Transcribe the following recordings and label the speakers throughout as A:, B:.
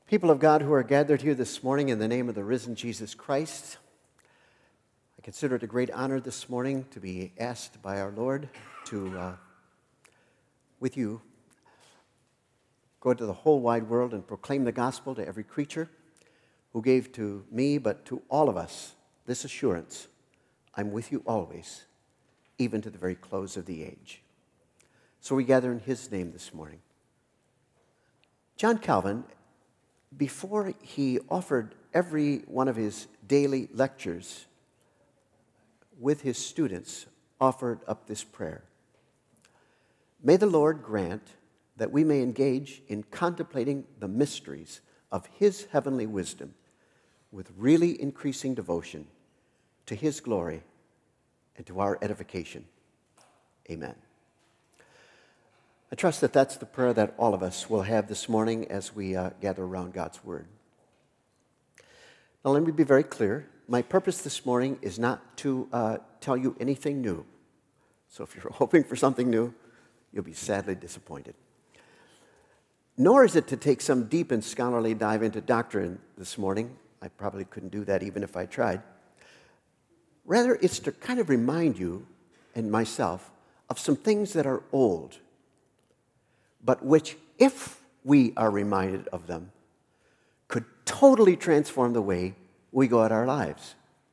A: People of God who are gathered here this morning in the name of the risen Jesus Christ, I consider it a great honor this morning to be asked by our Lord to, with you, go to the whole wide world and proclaim the gospel to every creature, who gave to me, but to all of us, this assurance: I'm with you always, even to the very close of the age. So we gather in his name this morning. John Calvin, before he offered every one of his daily lectures with his students, offered up this prayer: May the Lord grant that we may engage in contemplating the mysteries of his heavenly wisdom with really increasing devotion to his glory and to our edification. Amen. I trust that that's the prayer that all of us will have this morning as we gather around God's Word. Now, let me be very clear. My purpose this morning is not to tell you anything new. So if you're hoping for something new, you'll be sadly disappointed. Nor is it to take some deep and scholarly dive into doctrine this morning. I probably couldn't do that even if I tried. Rather, it's to kind of remind you and myself of some things that are old, but which, if we are reminded of them, could totally transform the way we go at our lives.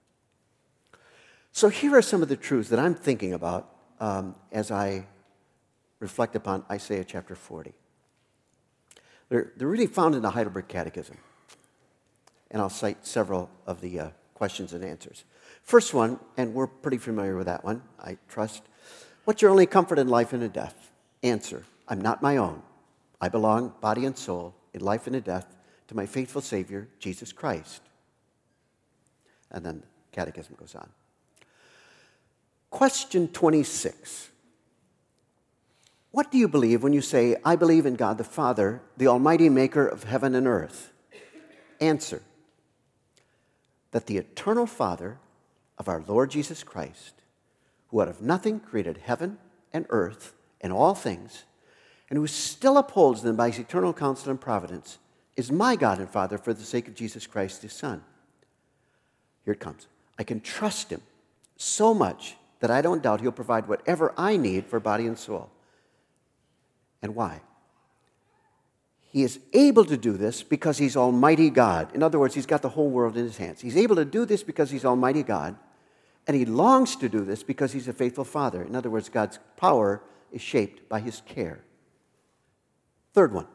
A: So here are some of the truths that I'm thinking about as I reflect upon Isaiah chapter 40. They're really found in the Heidelberg Catechism, and I'll cite several of the questions and answers. First one, and we're pretty familiar with that one, I trust. What's your only comfort in life and in death? Answer: I'm not my own. I belong, body and soul, in life and in death, to my faithful Savior, Jesus Christ. And then the Catechism goes on. Question 26. What do you believe when you say, I believe in God the Father, the Almighty Maker of heaven and earth? Answer: that the eternal Father of our Lord Jesus Christ, who out of nothing created heaven and earth and all things, and who still upholds them by his eternal counsel and providence, is my God and Father for the sake of Jesus Christ, his Son. Here it comes. I can trust him so much that I don't doubt he'll provide whatever I need for body and soul. And why? He is able to do this because he's Almighty God. In other words, he's got the whole world in his hands. He's able to do this because he's Almighty God, and he longs to do this because he's a faithful Father. In other words, God's power is shaped by his care. Third one.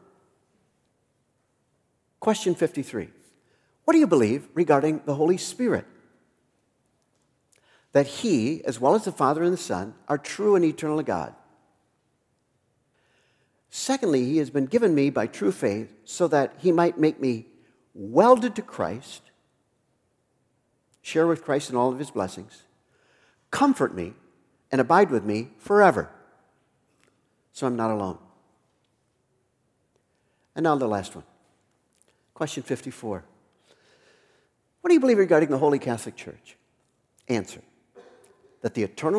A: Question 53. What do you believe regarding the Holy Spirit? That he, as well as the Father and the Son, are true and eternal God. Secondly, he has been given me by true faith so that he might make me welded to Christ, share with Christ in all of his blessings, comfort me, and abide with me forever, so I'm not alone. And now the last one. Question 54. What do you believe regarding the Holy Catholic Church? Answer: that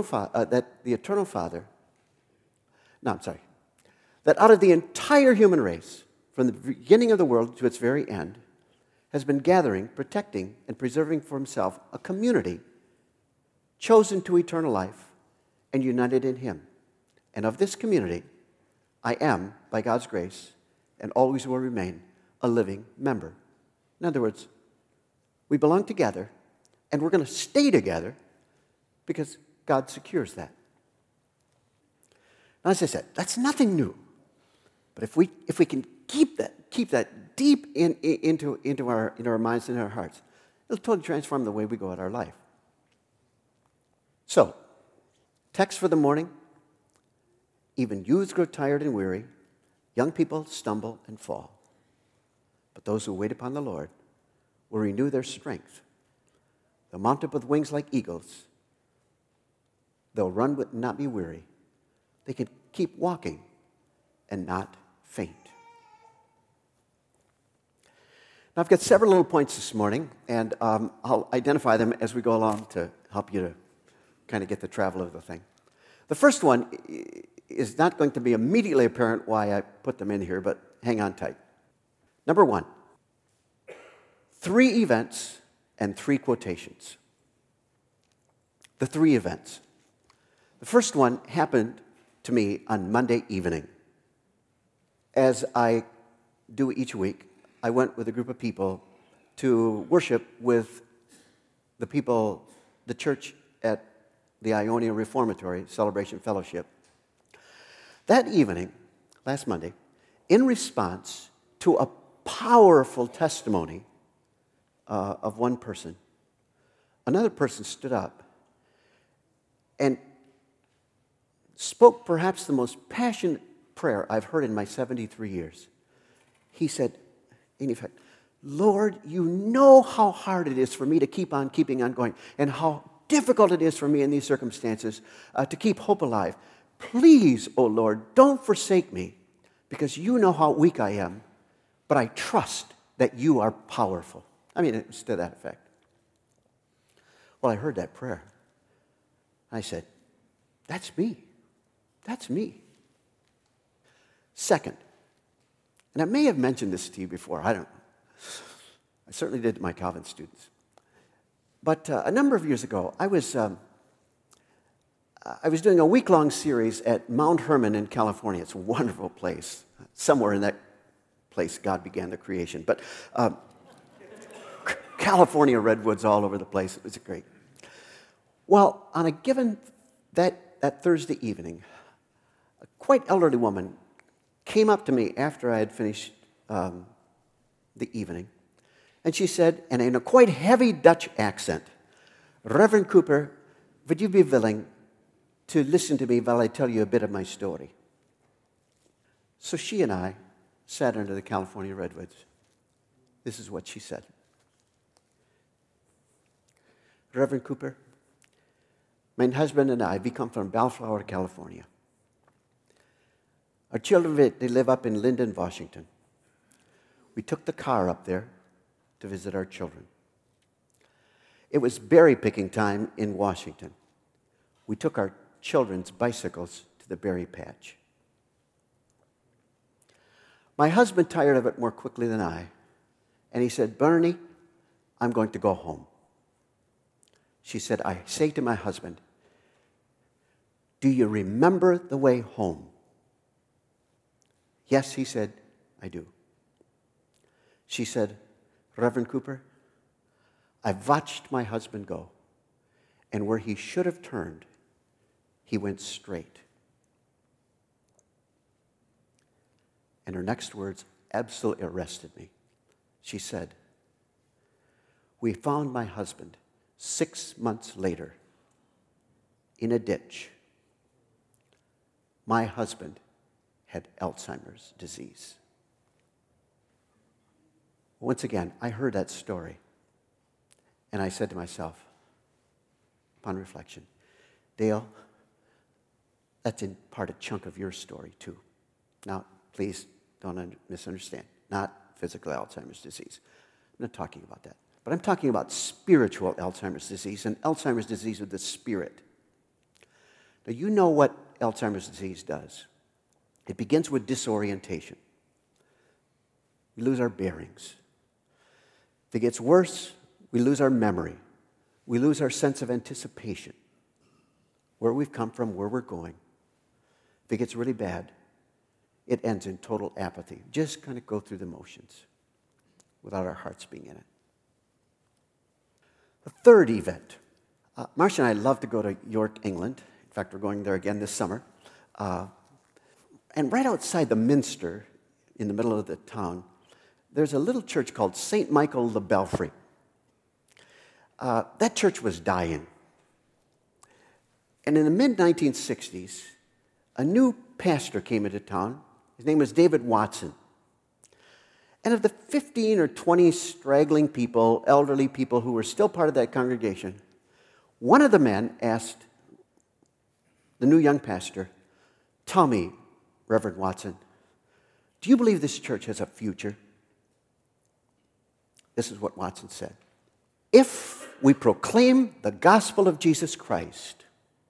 A: that out of the entire human race, from the beginning of the world to its very end, has been gathering, protecting, and preserving for himself a community chosen to eternal life and united in him. And of this community, I am, by God's grace, and always will remain, a living member. In other words, we belong together, and we're going to stay together because God secures that. Now, as I said, that's nothing new. But if we can keep that deep into our minds and our hearts, it'll totally transform the way we go at our life. So, text for the morning: even youths grow tired and weary, young people stumble and fall. But those who wait upon the Lord will renew their strength. They'll mount up with wings like eagles. They'll run but not be weary. They can keep walking and not faint. Now, I've got several little points this morning, and I'll identify them as we go along to help you to kind of get the travel of the thing. The first one is not going to be immediately apparent why I put them in here, but hang on tight. Number one, 3 events and 3 quotations. The 3 events. The first one happened to me on Monday evening. As I do each week, I went with a group of people to worship with the church at the Ionia Reformatory Celebration Fellowship. That evening, last Monday, in response to a powerful testimony of one person, another person stood up and spoke perhaps the most passionate prayer I've heard in my 73 years. He said, in effect, Lord, you know how hard it is for me to keep on keeping on going, and how difficult it is for me in these circumstances to keep hope alive. Please, oh Lord, don't forsake me, because you know how weak I am, but I trust that you are powerful. I mean, it was to that effect. Well, I heard that prayer. I said, that's me. That's me. Second, and I may have mentioned this to you before, I don't know. I certainly did to my Calvin students. But a number of years ago, I was doing a week-long series at Mount Hermon in California. It's a wonderful place. Somewhere in that place, God began the creation. But California redwoods all over the place. It was great. Well, on a given, that Thursday evening, a quite elderly woman came up to me after I had finished the evening, and she said, and in a quite heavy Dutch accent, Reverend Cooper, would you be willing to listen to me while I tell you a bit of my story? So she and I sat under the California redwoods. This is what she said. Reverend Cooper, my husband and I, we come from Bellflower, California. Our children, they live up in Linden, Washington. We took the car up there to visit our children. It was berry picking time in Washington. We took our children's bicycles to the berry patch. My husband tired of it more quickly than I, and he said, Bernie, I'm going to go home. She said, I say to my husband, do you remember the way home? Yes, he said, I do. She said, Reverend Cooper, I've watched my husband go, and where he should have turned, he went straight. And her next words absolutely arrested me. She said, we found my husband 6 months later in a ditch. My husband had Alzheimer's disease. Once again, I heard that story, and I said to myself, upon reflection, Dale, that's in part a chunk of your story too. Now, please don't misunderstand. Not physical Alzheimer's disease. I'm not talking about that. But I'm talking about spiritual Alzheimer's disease and Alzheimer's disease of the spirit. Now, you know what Alzheimer's disease does. It begins with disorientation. We lose our bearings. If it gets worse, we lose our memory. We lose our sense of anticipation, where we've come from, where we're going. If it gets really bad, it ends in total apathy. Just kind of go through the motions without our hearts being in it. The third event. Marcia and I love to go to York, England. In fact, we're going there again this summer. And right outside the minster, in the middle of the town, there's a little church called St. Michael the Belfry. That church was dying. And in the mid-1960s, a new pastor came into town. His name was David Watson. And of the 15 or 20 straggling people, elderly people who were still part of that congregation, one of the men asked the new young pastor, tell me, Reverend Watson, do you believe this church has a future? This is what Watson said. If we proclaim the gospel of Jesus Christ,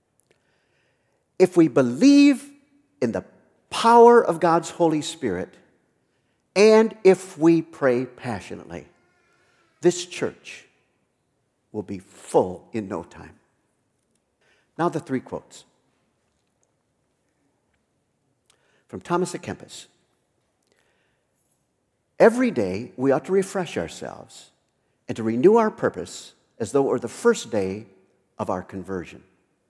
A: if we believe in the power of God's Holy Spirit, and if we pray passionately, this church will be full in no time. Now the three quotes. From Thomas à Kempis. Every day we ought to refresh ourselves and to renew our purpose as though it were the first day of our conversion.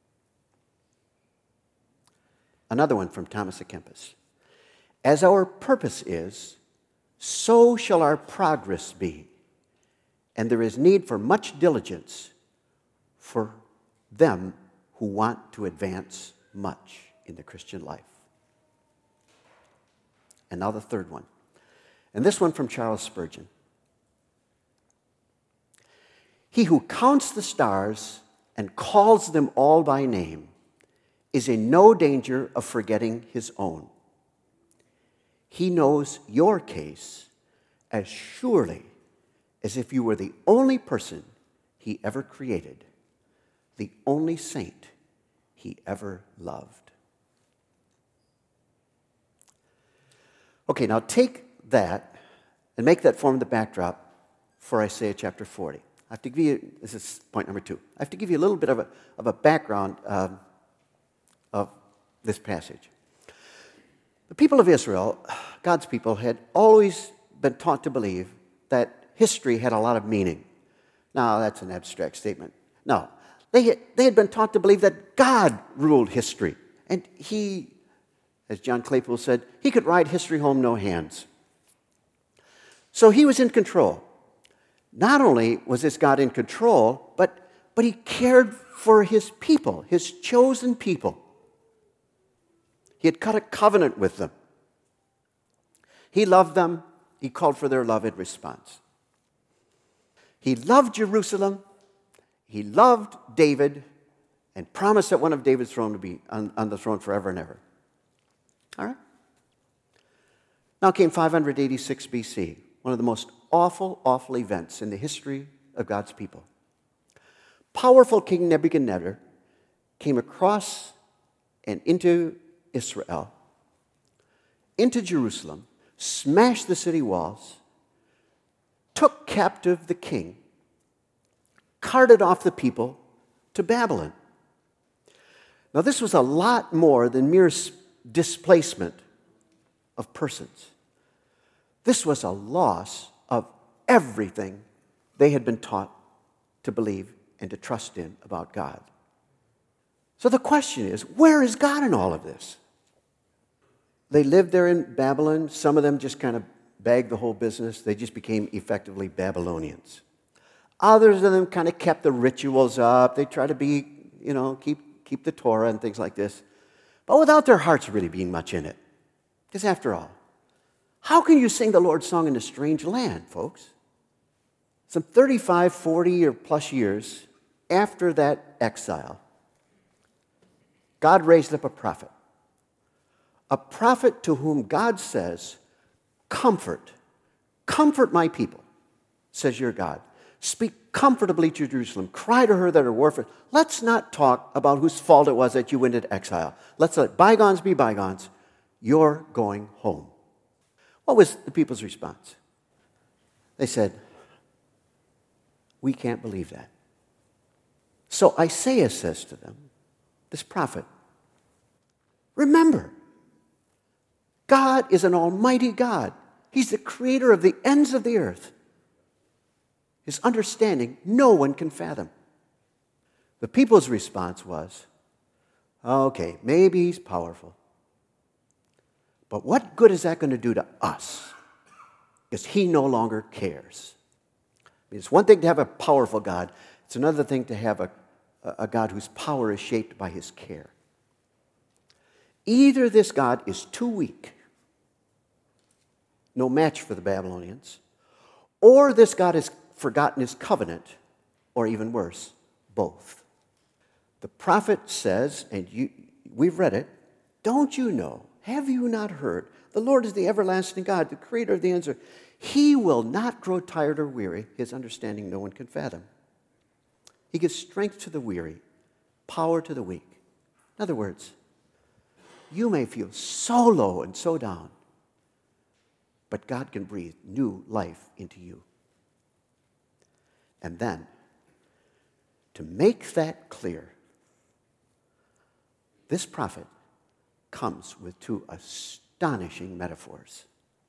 A: Another one from Thomas à Kempis. As our purpose is, so shall our progress be, and there is need for much diligence for them who want to advance much in the Christian life. And now the third one. And this one from Charles Spurgeon. He who counts the stars and calls them all by name is in no danger of forgetting his own. He knows your case as surely as if you were the only person he ever created, the only saint he ever loved. Okay, now take that and make that form the backdrop for Isaiah chapter 40. I have to give you, this is point number 2. I have to give you a little bit of a background of this passage. The people of Israel, God's people, had always been taught to believe that history had a lot of meaning. Now, that's an abstract statement. No, they had been taught to believe that God ruled history. And he, as John Claypool said, he could ride history home no hands. So he was in control. Not only was this God in control, but he cared for his people, his chosen people. He had cut a covenant with them. He loved them. He called for their love in response. He loved Jerusalem. He loved David and promised that one of David's throne would be on the throne forever and ever. All right? Now came 586 BC, one of the most awful events in the history of God's people. Powerful King Nebuchadnezzar came across and into Israel, into Jerusalem, smashed the city walls, took captive the king, carted off the people to Babylon. Now, this was a lot more than mere displacement of persons. This was a loss of everything they had been taught to believe and to trust in about God. So the question is, where is God in all of this? They lived there in Babylon. Some of them just kind of bagged the whole business. They just became effectively Babylonians. Others of them kind of kept the rituals up. They tried to be, keep the Torah and things like this. But without their hearts really being much in it. Because after all, how can you sing the Lord's song in a strange land, folks? Some 35, 40 or plus years after that exile, God raised up a prophet to whom God says, comfort my people, says your God. Speak comfortably to Jerusalem. Cry to her that are warfare. Let's not talk about whose fault it was that you went into exile. Let's let bygones be bygones. You're going home. What was the people's response? They said, we can't believe that. So Isaiah says to them, this prophet, remember, God is an almighty God. He's the creator of the ends of the earth. His understanding no one can fathom. The people's response was, okay, maybe he's powerful. But what good is that going to do to us? Because he no longer cares. I mean, it's one thing to have a powerful God. It's another thing to have a God whose power is shaped by his care. Either this God is too weak, no match for the Babylonians, or this God has forgotten his covenant, or even worse, both. The prophet says, and we've read it, don't you know, have you not heard? The Lord is the everlasting God, the creator of the ends of the earth. He will not grow tired or weary. His understanding no one can fathom. He gives strength to the weary, power to the weak. In other words, you may feel so low and so down, but God can breathe new life into you. And then, to make that clear, this prophet comes with two astonishing metaphors.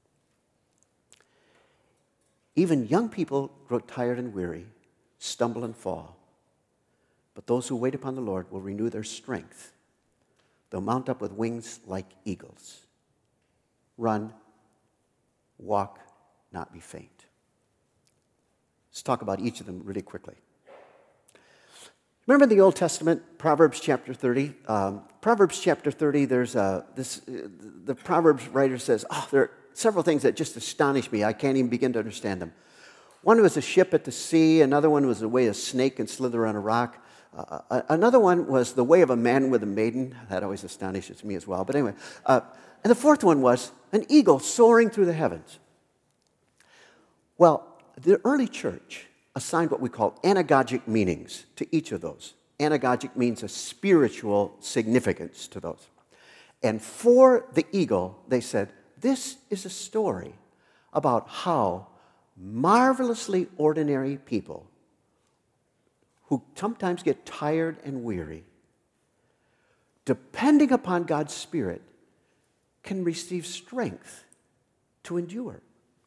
A: Even young people grow tired and weary, stumble and fall. But those who wait upon the Lord will renew their strength. They'll mount up with wings like eagles. Run, walk, not be faint. Let's talk about each of them really quickly. Remember in the Old Testament, Proverbs chapter 30? Proverbs chapter 30, the Proverbs writer says, there are several things that just astonish me. I can't even begin to understand them. One was a ship at the sea. Another one was the way a snake can slither on a rock. Another one was the way of a man with a maiden. That always astonishes me as well. But anyway, and the fourth one was an eagle soaring through the heavens. Well, the early church assigned what we call anagogic meanings to each of those. Anagogic means a spiritual significance to those. And for the eagle, they said, this is a story about how marvelously ordinary people who sometimes get tired and weary, depending upon God's Spirit, can receive strength to endure.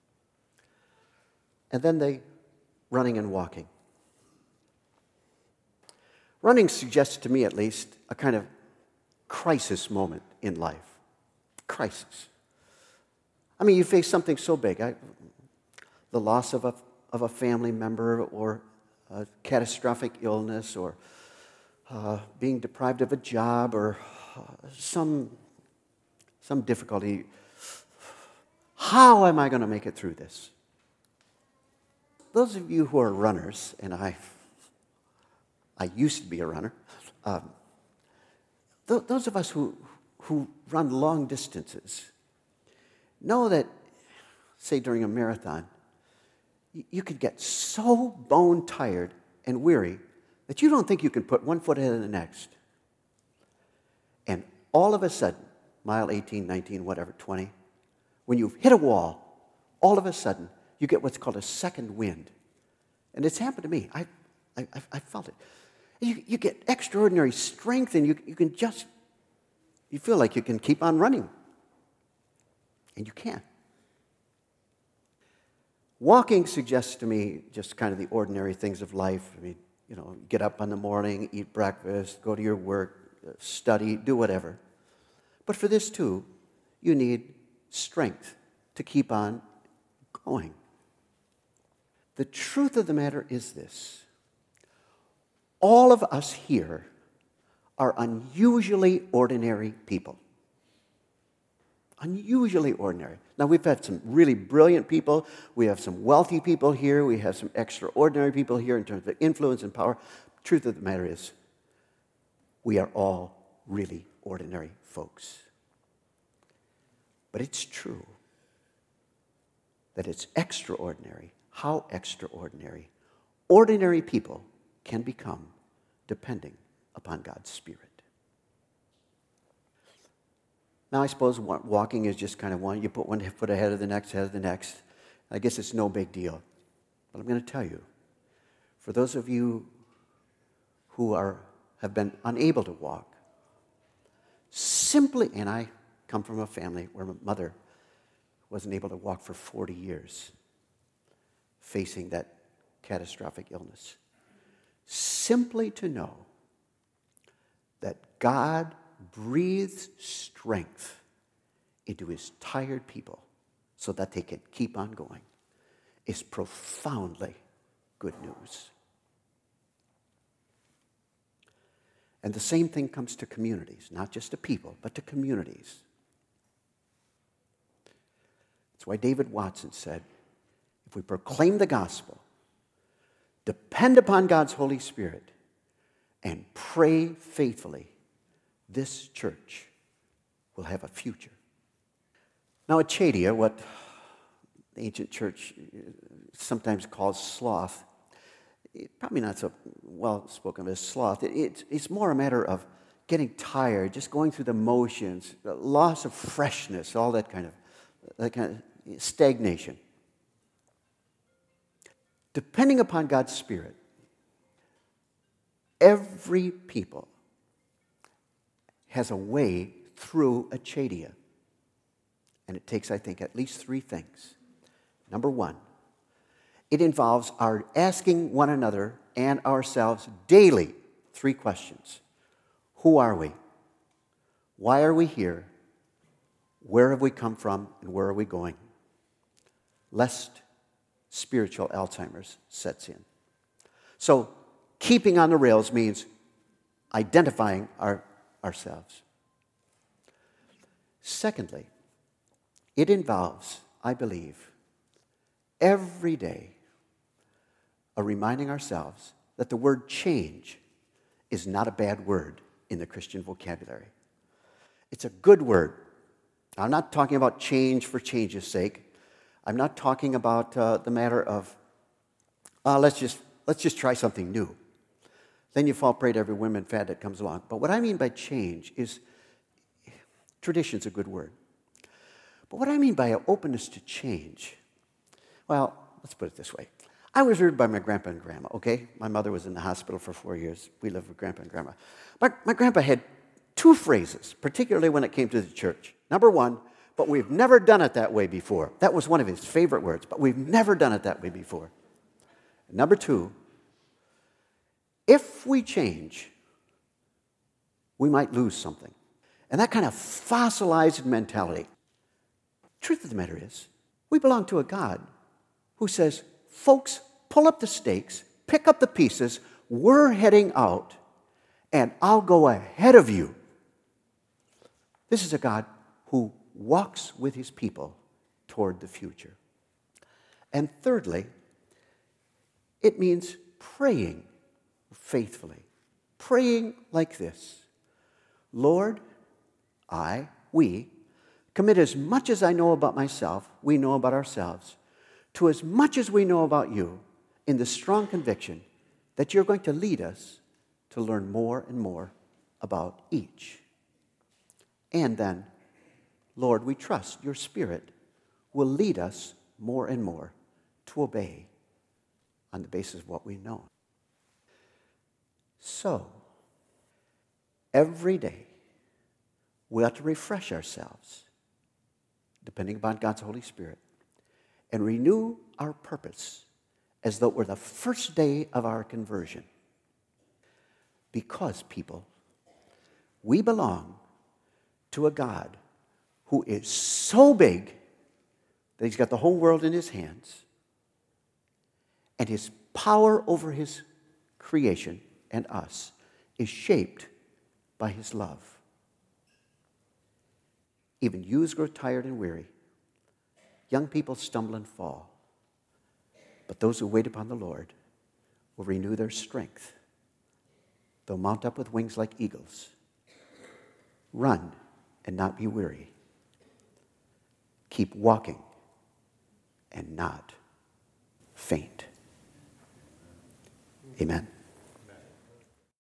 A: And then they running and walking. Running suggests to me, at least, a kind of crisis moment in life. Crisis. I mean, you face something so big. The loss of a family member, or a catastrophic illness, or being deprived of a job, or some difficulty. How am I going to make it through this? Those of you who are runners, and I used to be a runner, those of us who run long distances know that, say during a marathon, you could get so bone tired and weary that you don't think you can put one foot ahead of the next. And all of a sudden, mile 18, 19, whatever, 20, when you've hit a wall, all of a sudden, you get what's called a second wind. And it's happened to me. I felt it. You get extraordinary strength, and you feel like you can keep on running. And you can't. Walking suggests to me just kind of the ordinary things of life. I mean, get up in the morning, eat breakfast, go to your work, study, do whatever. But for this too, you need strength to keep on going. The truth of the matter is this. All of us here are unusually ordinary people. Unusually ordinary. Now, we've had some really brilliant people. We have some wealthy people here. We have some extraordinary people here in terms of influence and power. Truth of the matter is, we are all really ordinary folks. But it's true that it's extraordinary, how extraordinary ordinary people can become depending upon God's Spirit. Now, I suppose walking is just kind of one. You put one foot ahead of the next. I guess it's no big deal. But I'm going to tell you, for those of you who have been unable to walk, simply, and I come from a family where my mother wasn't able to walk for 40 years, facing that catastrophic illness. Simply to know that God breathes strength into his tired people so that they can keep on going is profoundly good news. And the same thing comes to communities, not just to people, but to communities. That's why David Watson said, if we proclaim the gospel, depend upon God's Holy Spirit, and pray faithfully, this church will have a future. Now, acedia, what the ancient church sometimes calls sloth, probably not so well spoken of as sloth. It's more a matter of getting tired, just going through the motions, loss of freshness, all that kind of stagnation. Depending upon God's Spirit, every people has a way through Achadia. And it takes, I think, at least three things. Number one, it involves our asking one another and ourselves daily three questions. Who are we? Why are we here? Where have we come from and where are we going? Lest spiritual Alzheimer's sets in. So, keeping on the rails means identifying ourselves. Secondly, it involves, I believe, every day a reminding ourselves that the word change is not a bad word in the Christian vocabulary. It's a good word. I'm not talking about change for change's sake. I'm not talking about the matter of, let's just try something new. Then you fall prey to every women fad that comes along. But what I mean by change is, tradition's a good word. But what I mean by an openness to change, well, let's put it this way. I was reared by my grandpa and grandma, okay? My mother was in the hospital for 4 years. We lived with grandpa and grandma. My grandpa had two phrases, particularly when it came to the church. Number one, but we've never done it that way before. That was one of his favorite words, but we've never done it that way before. And number two, if we change, we might lose something. And that kind of fossilized mentality. Truth of the matter is, we belong to a God who says, folks, pull up the stakes, pick up the pieces, we're heading out, and I'll go ahead of you. This is a God who walks with his people toward the future. And thirdly, it means praying faithfully. Praying like this: Lord, we commit as much as I know about myself, we know about ourselves, to as much as we know about you, in the strong conviction that you're going to lead us to learn more and more about each. And then, Lord, we trust your Spirit will lead us more and more to obey on the basis of what we know. So, every day, we ought to refresh ourselves, depending upon God's Holy Spirit, and renew our purpose as though it were the first day of our conversion. Because, people, we belong to a God who is so big that he's got the whole world in his hands, and his power over his creation and us is shaped by his love. Even youths grow tired and weary. Young people stumble and fall. But those who wait upon the Lord will renew their strength. They'll mount up with wings like eagles. Run and not be weary. Keep walking and not faint. Amen.